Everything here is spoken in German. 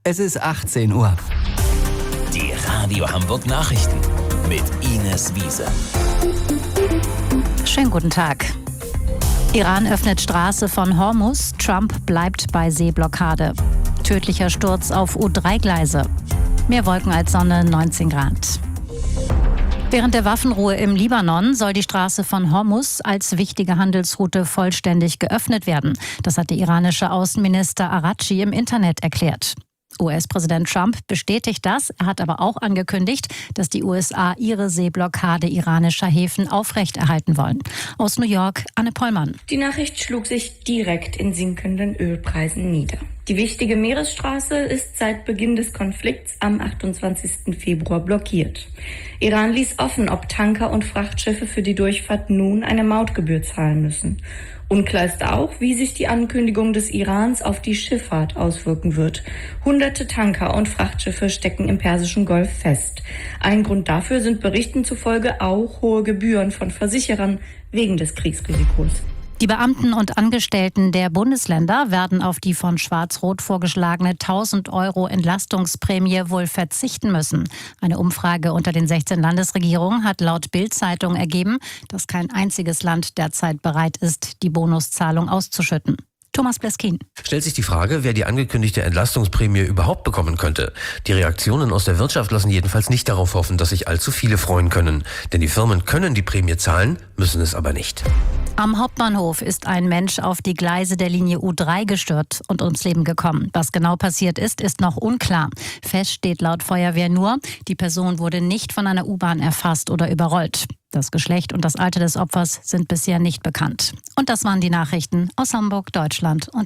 Es ist 18 Uhr. Die Radio Hamburg Nachrichten mit Ines Wiese. Schönen guten Tag. Iran öffnet Straße von Hormuz, Trump bleibt bei Seeblockade. Tödlicher Sturz auf U3-Gleise. Mehr Wolken als Sonne, 19 Grad. Während der Waffenruhe im Libanon soll die Straße von Hormuz als wichtige Handelsroute vollständig geöffnet werden. Das hat der iranische Außenminister Araghchi im Internet erklärt. US-Präsident Trump bestätigt das. Er hat aber auch angekündigt, dass die USA ihre Seeblockade iranischer Häfen aufrechterhalten wollen. Aus New York, Anne Pollmann. Die Nachricht schlug sich direkt in sinkenden Ölpreisen nieder. Die wichtige Meeresstraße ist seit Beginn des Konflikts am 28. Februar blockiert. Iran ließ offen, ob Tanker und Frachtschiffe für die Durchfahrt nun eine Mautgebühr zahlen müssen. Unklar ist auch, wie sich die Ankündigung des Irans auf die Schifffahrt auswirken wird. Hunderte Tanker und Frachtschiffe stecken im Persischen Golf fest. Ein Grund dafür sind Berichten zufolge auch hohe Gebühren von Versicherern wegen des Kriegsrisikos. Die Beamten und Angestellten der Bundesländer werden auf die von Schwarz-Rot vorgeschlagene 1.000 € Entlastungsprämie wohl verzichten müssen. Eine Umfrage unter den 16 Landesregierungen hat laut Bild-Zeitung ergeben, dass kein einziges Land derzeit bereit ist, die Bonuszahlung auszuschütten. Thomas Bleskin. Stellt sich die Frage, wer die angekündigte Entlastungsprämie überhaupt bekommen könnte. Die Reaktionen aus der Wirtschaft lassen jedenfalls nicht darauf hoffen, dass sich allzu viele freuen können. Denn die Firmen können die Prämie zahlen, müssen es aber nicht. Am Hauptbahnhof ist ein Mensch auf die Gleise der Linie U3 gestürzt und ums Leben gekommen. Was genau passiert ist, ist noch unklar. Fest steht laut Feuerwehr nur, die Person wurde nicht von einer U-Bahn erfasst oder überrollt. Das Geschlecht und das Alter des Opfers sind bisher nicht bekannt. Und das waren die Nachrichten aus Hamburg, Deutschland und